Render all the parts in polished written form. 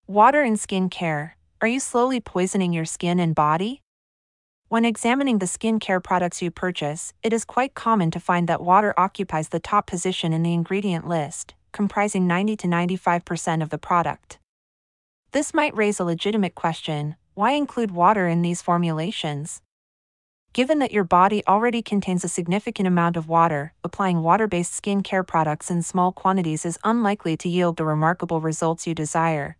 Water in skin care. Are you slowly poisoning your skin and body? When examining the skincare products you purchase, it is quite common to find that water occupies the top position in the ingredient list, comprising 90 to 95% of the product. This might raise a legitimate question: why include water in these formulations? Given that your body already contains a significant amount of water, applying water-based skincare products in small quantities is unlikely to yield the remarkable results you desire.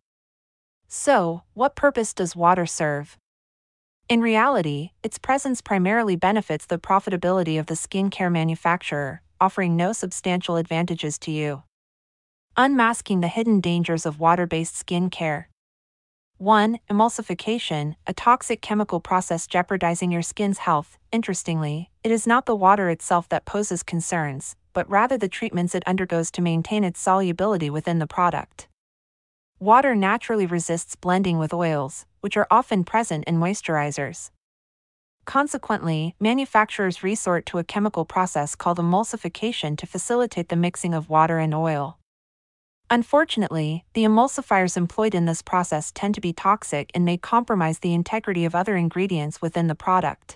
So, what purpose does water serve? In reality, its presence primarily benefits the profitability of the skincare manufacturer, offering no substantial advantages to you. Unmasking the hidden dangers of water-based skincare. 1. Emulsification, a toxic chemical process jeopardizing your skin's health. Interestingly, it is not the water itself that poses concerns, but rather the treatments it undergoes to maintain its solubility within the product. Water naturally resists blending with oils, which are often present in moisturizers. Consequently, manufacturers resort to a chemical process called emulsification to facilitate the mixing of water and oil. Unfortunately, the emulsifiers employed in this process tend to be toxic and may compromise the integrity of other ingredients within the product.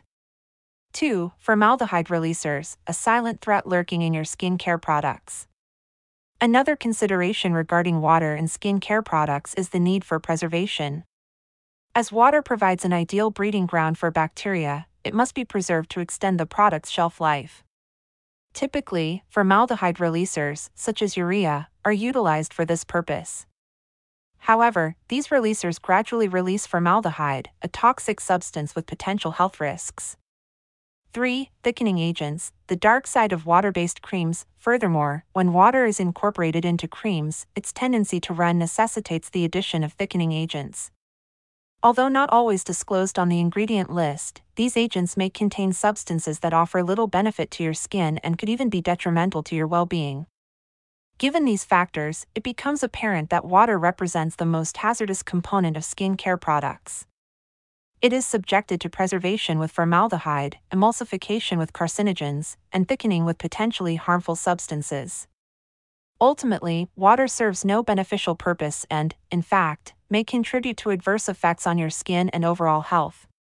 2. Formaldehyde releasers, a silent threat lurking in your skincare products. Another consideration regarding water in skincare products is the need for preservation. As water provides an ideal breeding ground for bacteria, it must be preserved to extend the product's shelf life. Typically, formaldehyde releasers, such as urea, are utilized for this purpose. However, these releasers gradually release formaldehyde, a toxic substance with potential health risks. 3. Thickening agents, the dark side of water-based creams. Furthermore, when water is incorporated into creams, its tendency to run necessitates the addition of thickening agents. Although not always disclosed on the ingredient list, these agents may contain substances that offer little benefit to your skin and could even be detrimental to your well-being. Given these factors, it becomes apparent that water represents the most hazardous component of skincare products. It is subjected to preservation with formaldehyde, emulsification with carcinogens, and thickening with potentially harmful substances. Ultimately, water serves no beneficial purpose and, in fact, may contribute to adverse effects on your skin and overall health.